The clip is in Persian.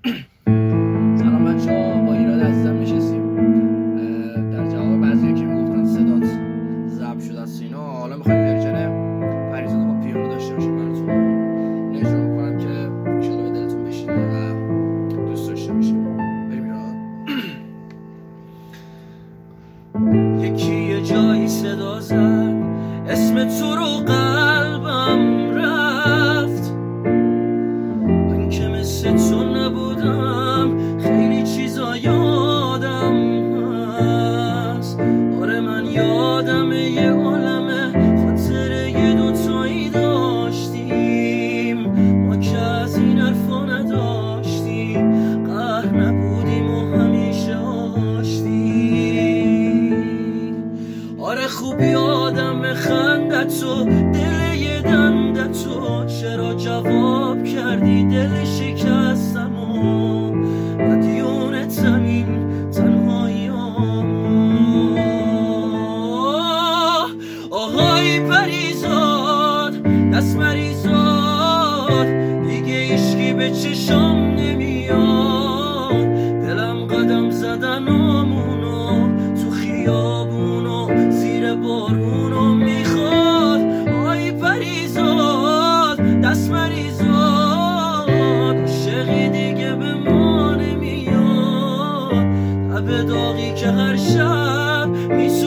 سلام بچه‌ها، با ایراد عزیزم نشستیم. در جواب بعضی که میگفتن صدات ضبط شده است اینا، حالا میخوایم ورژن پریزاد با پیانو داشته باشیم براتون. اجرا میکنم که انشالله به دلتون بشینه و دوست داشته باشیم. بریم ایراد. یکی یه جایی صدا زد اسم تو رو، قلبم رفت. من که مثل تو نبودم، خیلی چیزا یادم هست. آره من یادمه یه عالمه خاطره یه دوتایی داشتیم، ما که از این حرفا نداشتیم، قهر نبودیم و همیشه آشتیم. آره خوب یادمه خندتو، دل یه دندتو، چرا جواب کردی دل شکستم و مدیونتم این تنهاییامو. آهای پریزاد، دست مریزاد، دیگه ایشکی به چشام نمیاد. دلم قدم زدن آمونو تو خیابونو زیر بارونو میخواد. آی پریزاد، دست مریزاد، عاشقی دیگه به ما نمیاد. لب داغی که هر شب میسوزه